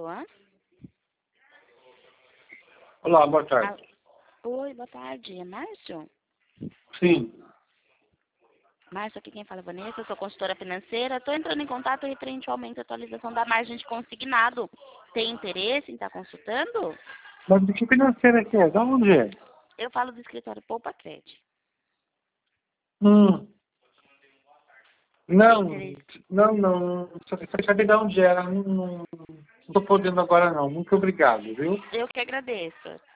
Alô? Olá, boa tarde. Oi, boa tarde. É Márcio? Sim. Márcio, aqui quem fala é Vanessa, eu sou consultora financeira. Estou entrando em contato referente ao aumento e atualização da margem de consignado. Tem interesse em estar consultando? Mas de que financeira que é? De onde é? Eu falo do escritório Poupa Cred. Não, Tem interesse? não. Só saber de onde era. Não tô podendo agora não. Muito obrigado, viu? Eu que agradeço.